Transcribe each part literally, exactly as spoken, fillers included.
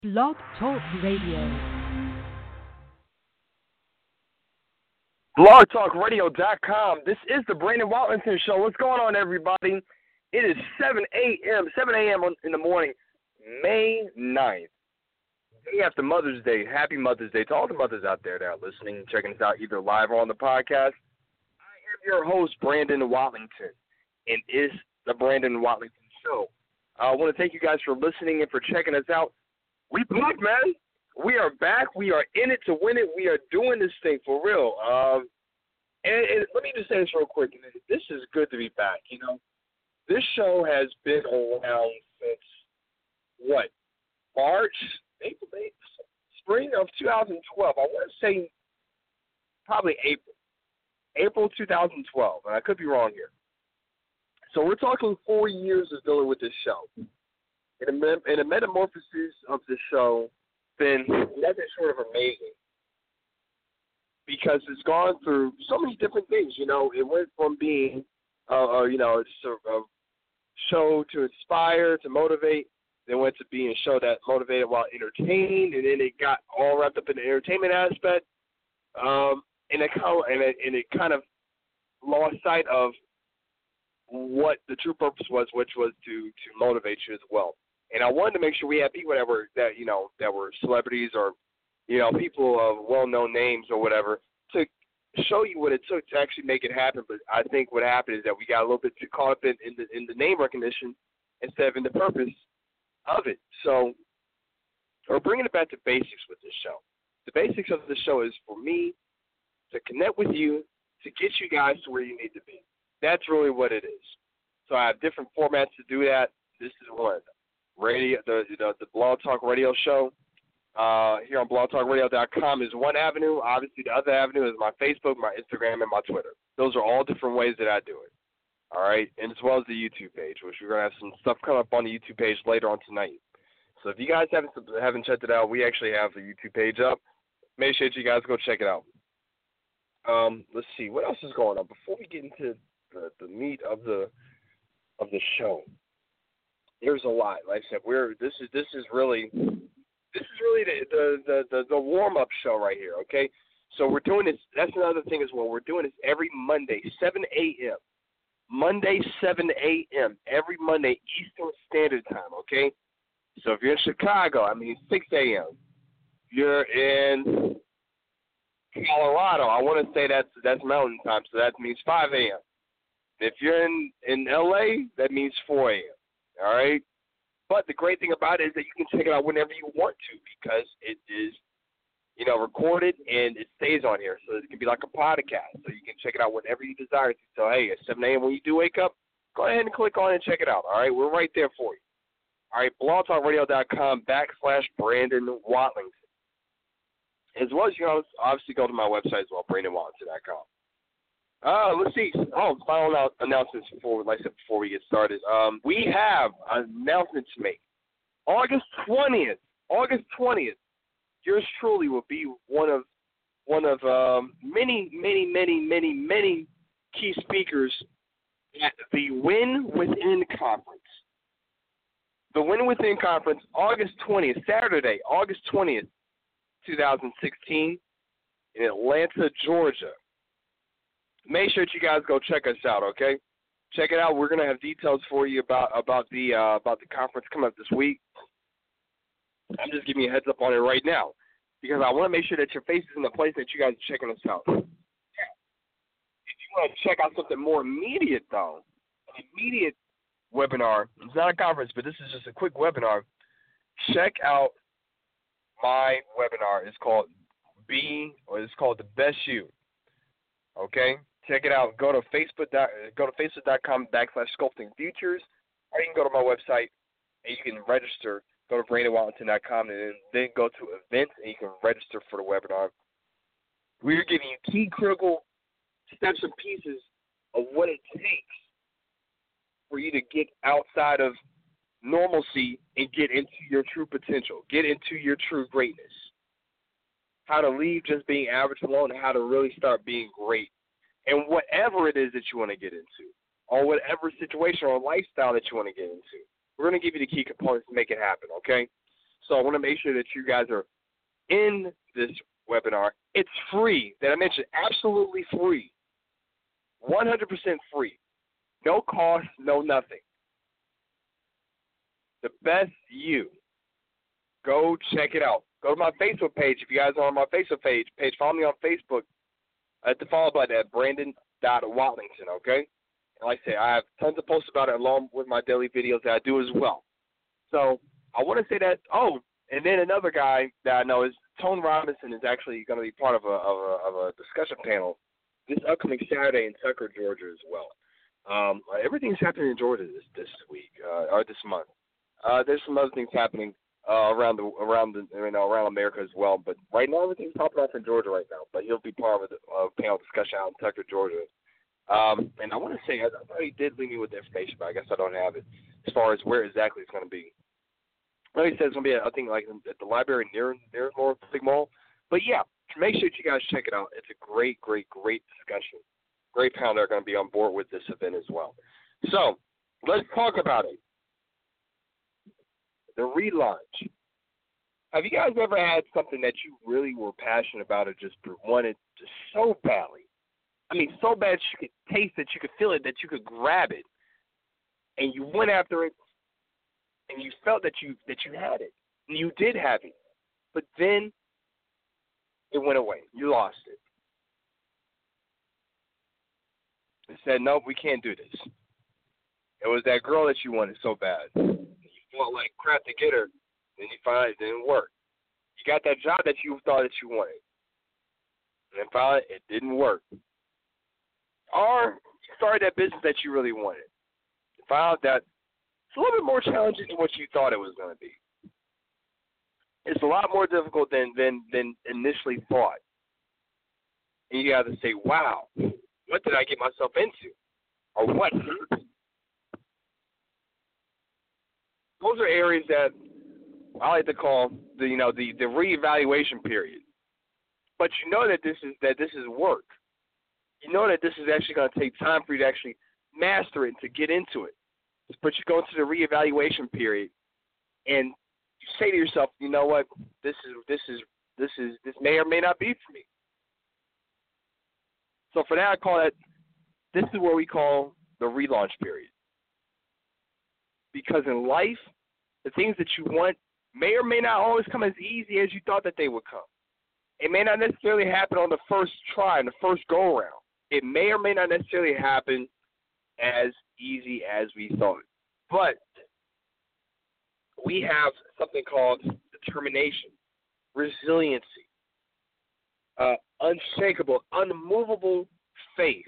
Blog Talk Radio. blog talk radio dot com. This is the Brandon Watlinson Show. What's going on, everybody? It is seven a.m., seven a.m. in the morning, May ninth. Day after Mother's Day. Happy Mother's Day to all the mothers out there that are listening, checking us out either live or on the podcast. I am your host, Brandon Watlington, and it's the Brandon Watlington Show. I want to thank you guys for listening and for checking us out. We back, man. We are back. We are in it to win it. We are doing this thing for real. Um, and, and let me just say this real quick. This is good to be back. You know, this show has been around since what, March, April, May, spring of two thousand twelve. I want to say probably April, April two thousand twelve, and I could be wrong here. So we're talking four years of dealing with this show. And the, and the metamorphosis of the show been nothing short of amazing because it's gone through so many different things. You know, it went from being, uh, uh, you know, a, a show to inspire, to motivate. Then went to being a show that motivated while entertained, and then it got all wrapped up in the entertainment aspect. Um, and it kind of, and it, and it kind of lost sight of what the true purpose was, which was to to motivate you as well. And I wanted to make sure we had people that were that you know that were celebrities or you know people of well-known names or whatever to show you what it took to actually make it happen. But I think what happened is that we got a little bit too caught up in, in the in the name recognition instead of in the purpose of it. So we're bringing it back to basics with this show. The basics of the show is for me to connect with you to get you guys to where you need to be. That's really what it is. So I have different formats to do that. This is one. Radio, the, the the Blog Talk Radio Show uh, here on blog talk radio dot com is one avenue. Obviously, the other avenue is my Facebook, my Instagram, and my Twitter. Those are all different ways that I do it. All right, and as well as the YouTube page, which we're gonna have some stuff come up on the YouTube page later on tonight. So if you guys haven't haven't checked it out, we actually have the YouTube page up. Make sure that you guys go check it out. Um, let's see what else is going on before we get into the, the meat of the of the show. There's a lot. Like I said, we're this is this is really this is really the the the, the, the warm up show right here. Okay, so we're doing this. That's another thing as well. We're doing this every Monday, seven a.m. Monday, seven a.m. every Monday Eastern Standard Time. Okay, so if you're in Chicago, I mean six a.m. You're in Colorado. I want to say that's that's Mountain Time, so that means five a.m. If you're in in L A, that means four a.m. All right, but the great thing about it is that you can check it out whenever you want to because it is, you know, recorded and it stays on here, so it can be like a podcast. So you can check it out whenever you desire to. So hey, at seven a.m. when you do wake up, go ahead and click on it and check it out. All right, we're right there for you. All right, blog talk radio dot com backslash Brandon Watlington. As well as you know, obviously go to my website as well, brandon watlington dot com. Uh, let's see. Oh, final announcements before, like I said, before we get started. Um, we have an announcement to make. August twentieth. August twentieth. Yours truly will be one of one of um, many, many, many, many, many key speakers at the Win Within Conference. The Win Within Conference, August twentieth, Saturday, August twentieth, twenty sixteen, in Atlanta, Georgia. Make sure that you guys go check us out, okay? Check it out. We're gonna have details for you about about the uh, about the conference coming up this week. I'm just giving you a heads up on it right now because I want to make sure that your face is in the place that you guys are checking us out. Yeah. If you want to check out something more immediate, though, an immediate webinar. It's not a conference, but this is just a quick webinar. Check out my webinar. It's called Be, or it's called The Best You. Okay, check it out. Go to Facebook. Go to Facebook dot com backslash Sculpting Futures, or you can go to my website and you can register. Go to brandon watlington dot com and then, then go to events and you can register for the webinar. We're giving you key critical steps and pieces of what it takes for you to get outside of normalcy and get into your true potential, get into your true greatness. How to leave just being average alone and how to really start being great. And whatever it is that you want to get into, or whatever situation or lifestyle that you want to get into, we're going to give you the key components to make it happen, okay? So I want to make sure that you guys are in this webinar. It's free. That I mentioned, absolutely free. one hundred percent free. No cost, no nothing. The best you. Go check it out. Go to my Facebook page. If you guys are on my Facebook page, page follow me on Facebook at the follow button at Brandon dot Watlington, okay? And like I say, I have tons of posts about it along with my daily videos that I do as well. So I want to say that, oh, and then another guy that I know is Tone Robinson is actually going to be part of a, of a of a discussion panel this upcoming Saturday in Tucker, Georgia as well. Um, everything's happening in Georgia this, this week, uh, or this month. Uh, there's some other things happening uh, around the around the you know around America as well, but right now everything's popping off in Georgia right now. But he'll be part of a uh, panel discussion out in Tucker, Georgia. Um, and I want to say I, I thought he did leave me with the information, but I guess I don't have it as far as where exactly it's going to be. Well, he said it's going to be, I think, like at the library near near North Big Mall. But yeah, make sure you guys check it out. It's a great, great, great discussion. Great panel that are going to be on board with this event as well. So let's talk about it. The relaunch. Have you guys ever had something that you really were passionate about or just wanted just so badly? I mean, so bad that you could taste it, you could feel it, that you could grab it, and you went after it, and you felt that you that you had it, and you did have it, but then it went away. You lost it. They said, nope, we can't do this. It was that girl that you wanted so bad. You felt like crap to get her, then you find it didn't work. You got that job that you thought that you wanted, and then finally it didn't work. Or you started that business that you really wanted. You found out that it's a little bit more challenging than what you thought it was going to be. It's a lot more difficult than, than, than initially thought. And you got to say, wow, what did I get myself into? Or what happened? Those are areas that I like to call the you know the, the reevaluation period. But you know that this is that this is work. You know that this is actually going to take time for you to actually master it and to get into it. But you go into the reevaluation period, and you say to yourself, you know what, this is this is this is this may or may not be for me. So for that, I call it. This is what we call the relaunch period. Because in life, the things that you want may or may not always come as easy as you thought that they would come. It may not necessarily happen on the first try, on the first go-around. It may or may not necessarily happen as easy as we thought. But we have something called determination, resiliency, uh, unshakable, unmovable faith,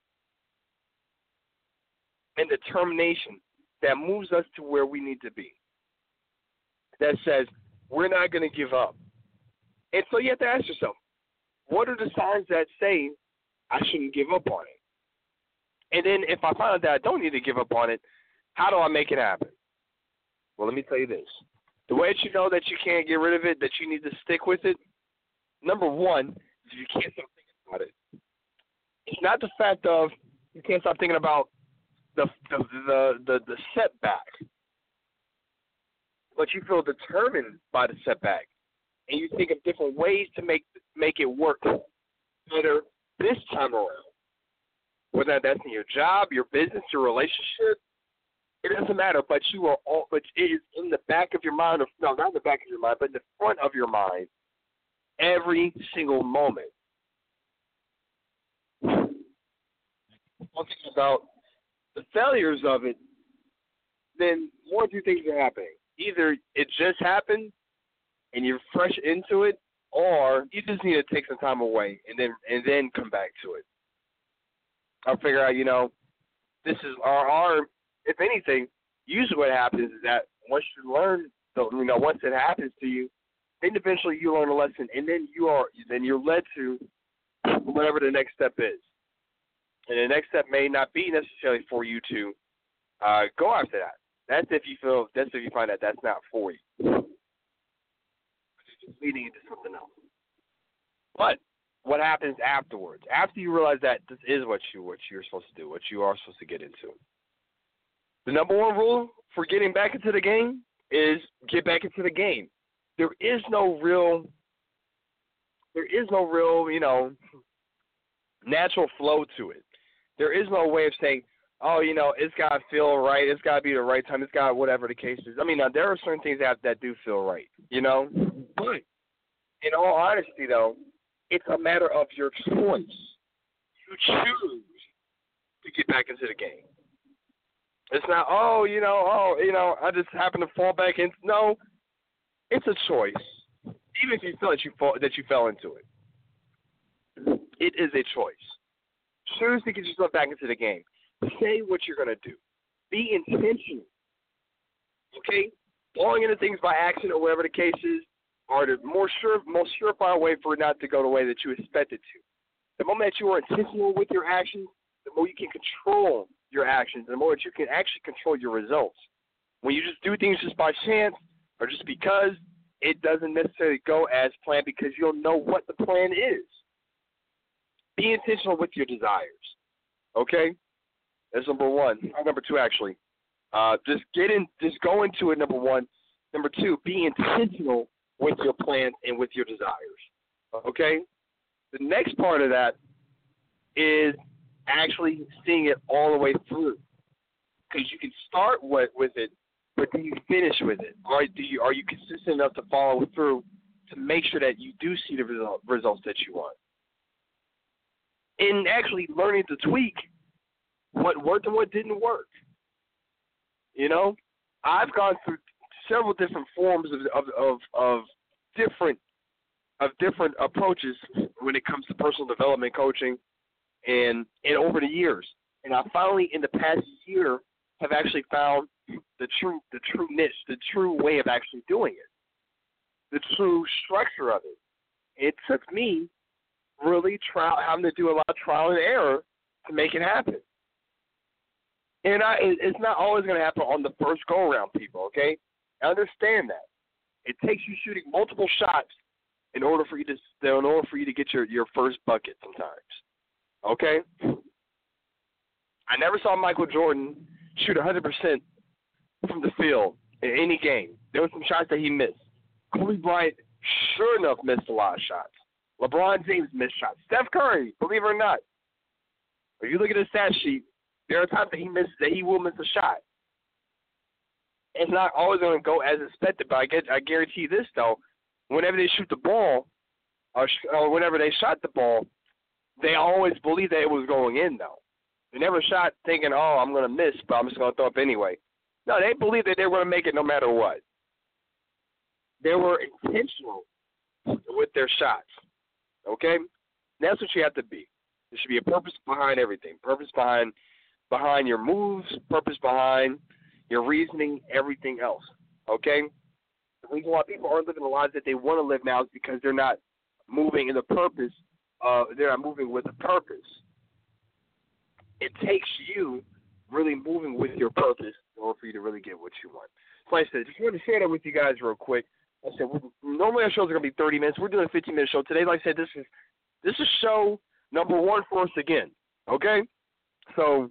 and determination that moves us to where we need to be. That says we're not going to give up. And so you have to ask yourself, what are the signs that say I shouldn't give up on it? And then if I find out that I don't need to give up on it, how do I make it happen? Well, let me tell you this. The way that you know that you can't get rid of it, that you need to stick with it, number one, is you can't stop thinking about it. It's not the fact of you can't stop thinking about the the the, the, the setback, but you feel determined by the setback, and you think of different ways to make make it work better this time around. Whether that's in your job, your business, your relationship, it doesn't matter. But you are all, but it is in the back of your mind, or no, not in the back of your mind, but in the front of your mind, every single moment. Talking about the failures of it, then one or two things are happening. Either it just happened and you're fresh into it, or you just need to take some time away and then and then come back to it. I'll figure out, you know, this is our, our if anything, usually what happens is that once you learn, you know, once it happens to you, then eventually you learn a lesson, and then you are then you're led to whatever the next step is. And the next step may not be necessarily for you to uh, go after that. That's if you feel. That's if you find that that's not for you. It's just leading into something else. But what happens afterwards? After you realize that this is what you what you're supposed to do, what you are supposed to get into. The number one rule for getting back into the game is get back into the game. there is no real, there is no real, you know, natural flow to it. There is no way of saying, oh, you know, it's got to feel right. It's got to be the right time. It's got to, whatever the case is. I mean, now, there are certain things that, that do feel right, you know. But in all honesty, though, it's a matter of your choice. You choose to get back into the game. It's not, oh, you know, oh, you know, I just happen to fall back in. No, it's a choice. Even if you feel that you fall, that you fell into it, it is a choice. Choose to get yourself back into the game. Say what you're going to do. Be intentional. Okay? Falling into things by accident or whatever the case is are the more sure, most surefire way for it not to go the way that you expect it to. The moment that you are intentional with your actions, the more you can control your actions, the more that you can actually control your results. When you just do things just by chance or just because, it doesn't necessarily go as planned because you'll know what the plan is. Be intentional with your desires. Okay? That's number one. Number two, actually. Uh, just get in, just go into it, number one. Number two, be intentional with your plans and with your desires. Okay? The next part of that is actually seeing it all the way through. Because you can start with, with it, but do you finish with it? Or do you, are you consistent enough to follow through to make sure that you do see the result, results that you want? And actually learning to tweak what worked and what didn't work. You know, I've gone through several different forms of of, of, of different of different approaches when it comes to personal development coaching and and over the years. And I finally in the past year have actually found the true the true niche, the true way of actually doing it. The true structure of it. It took me really trial having to do a lot of trial and error to make it happen. And I, it's not always going to happen on the first go-around, people, okay? I understand that. It takes you shooting multiple shots in order for you to in order for you to get your, your first bucket sometimes, okay? I never saw Michael Jordan shoot one hundred percent from the field in any game. There were some shots that he missed. Kobe Bryant, sure enough, missed a lot of shots. LeBron James missed shots. Steph Curry, believe it or not. If you look at his stat sheet, there are times that he misses, that he will miss a shot. It's not always going to go as expected, but I, get, I guarantee this, though. Whenever they shoot the ball, or, or whenever they shot the ball, they always believe that it was going in, though. They never shot thinking, oh, I'm going to miss, but I'm just going to throw up anyway. No, they believed that they were going to make it no matter what. They were intentional with their shots, okay? That's what you have to be. There should be a purpose behind everything, purpose behind behind your moves, purpose behind your reasoning, everything else, okay? The reason why people aren't living the lives that they want to live now is because they're not moving in the purpose, uh, they're not moving with a purpose. It takes you really moving with your purpose in order for you to really get what you want. So like I said, just wanted to share that with you guys real quick. Like I said, normally our shows are going to be thirty minutes. We're doing a fifteen-minute show. Today, like I said, this is this is show number one for us again, okay? So,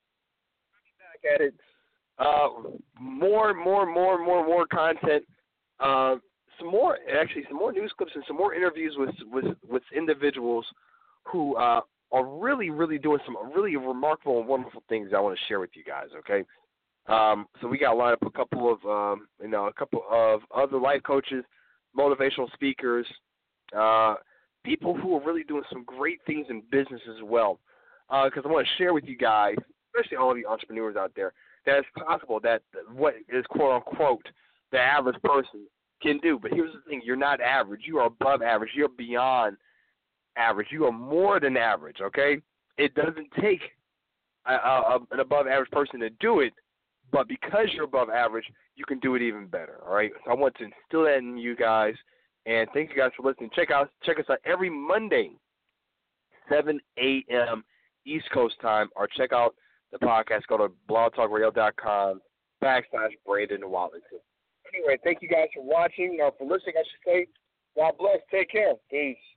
back at it. Uh, more, more, more, more, more content. Uh, some more, actually, some more news clips and some more interviews with with, with individuals who uh, are really, really doing some really remarkable and wonderful things I want to share with you guys, okay? Um, so we got lined up a couple of, um, you know, a couple of other life coaches, motivational speakers, uh, people who are really doing some great things in business as well. Because uh, I want to share with you guys, especially all of you entrepreneurs out there, that it's possible that what is quote-unquote the average person can do. But here's the thing. You're not average. You are above average. You're beyond average. You are more than average, okay? It doesn't take a, a, an above-average person to do it, but because you're above average, you can do it even better, all right? So I want to instill that in you guys, and thank you guys for listening. Check out check us out every Monday, seven a.m. East Coast time, or check out the podcast. Go to blogtalkradio.com backslash Brandon Wallington. Anyway, thank you guys for watching, or for listening, I should say. God bless. Take care. Peace.